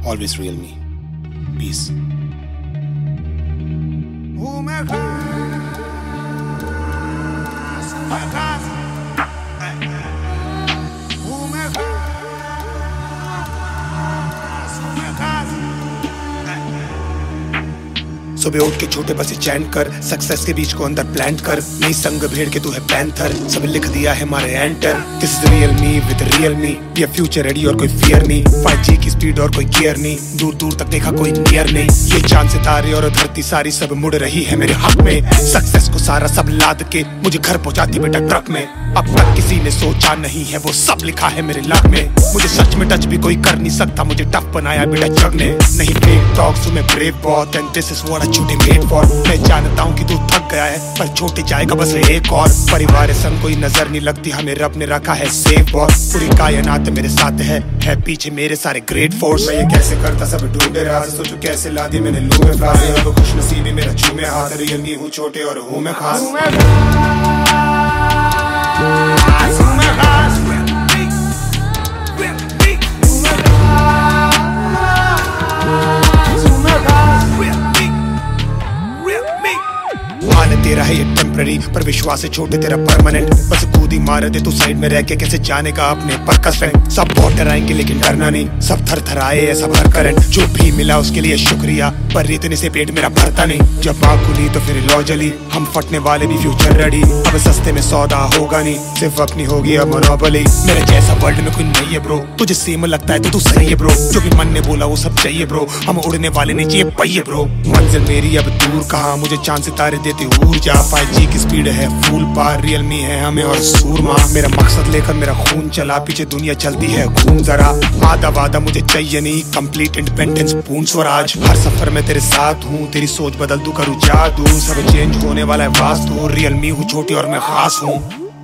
Always real me. Peace. सुबह उठ के छोटे बसे चैंट कर, सक्सेस के बीच को अंदर प्लांट कर, नई संग भेड़ के तू है पैंथर, सब लिख दिया है हमारे enter. This is real me with real me, ये फ्यूचर रेडी और कोई फियर नहीं, 5G की स्पीड और कोई गियर नहीं, दूर दूर तक देखा कोई नियर नहीं, ये चांद सितारे और धरती सारी सब मुड़ रही है मेरे हक में, सक्सेस को सारा सब लाद के मुझे घर पहुंचाती बेटा ट्रक में, अब तक किसी ने सोचा नहीं है वो सब लिखा है मेरे लक में, मुझे सच में टच भी कोई कर नहीं सकता, मुझे टफ बनाया बेटा जग ने, नहीं फेक टॉक्स में ब्रेव बहुत and this is what I should made for, मैं जानता हूँ कि तू थक गया है पर छोटे जाएगा बस एक और, परिवार संग कोई नजर नहीं लगती हमें रब ने रखा है सेफ बॉस, पूरी कायनात मेरे साथ है पीछे मेरे सारे ग्रेट फोर्स, मैं ये कैसे करता सब ढूंढे राज, सोचो कैसे ला दी मैंने लू में फ्राज, अब खुश नसीबी मेरा झूमे हाथ, रियल मी हूँ छोटे और हूँ मैं खास, तेरा है ये टेम्पररी पर विश्वास है छोटे तेरा परमानेंट, बस कूदी मार दे तू साइड में रह के कैसे जानेगा अपने पर्कस में, सब बहुत डराएंगे लेकिन डरना नहीं, सब थर थर आए ऐसा भर करंट, जो भी मिला उसके लिए शुक्रिया पर इतने से पेट मेरा भरता नहीं, जब माँ खुली तो फिर लौ जली, हम फटने वाले भी फ्यूचर रेडी, अब सस्ते में सौदा होगा नहीं, सिर्फ अपनी होगी अब मोनोपोली, मेरे जैसा वर्ल्ड में कोई नहीं है ब्रो, तुझे सेम लगता है तो तू सही है ब्रो, जो भी मन ने बोला वो सब चाहिए ब्रो, हम उड़ने वाले नहीं चाहिए पहिए ब्रो, मंजिल मेरी अब दूर कहाँ, मुझे चांद सितारे देते ऊर्जा, 5G की स्पीड है फूल पार, रियल मी है हमें और सूरमा, मेरा मकसद लेकर मेरा खून चला, पीछे दुनिया चलती है घूम जरा, आधा वादा मुझे चाहिए नहीं, कंप्लीट इंडिपेंडेंस पूर्ण स्वराज, हर सफर में तेरे साथ हूँ, तेरी सोच बदल दूं करूँ जादू, सब चेंज होने वाला है वास्तु, रियल मी हूँ छोटी और मैं खास हूँ।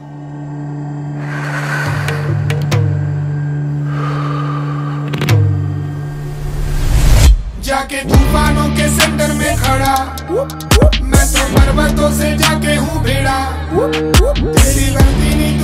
जाके तूफानों के सेंटर में खड़ा, मैं तो पर्वतों से जाके हूँ भिड़ा, तेरी गलती नहीं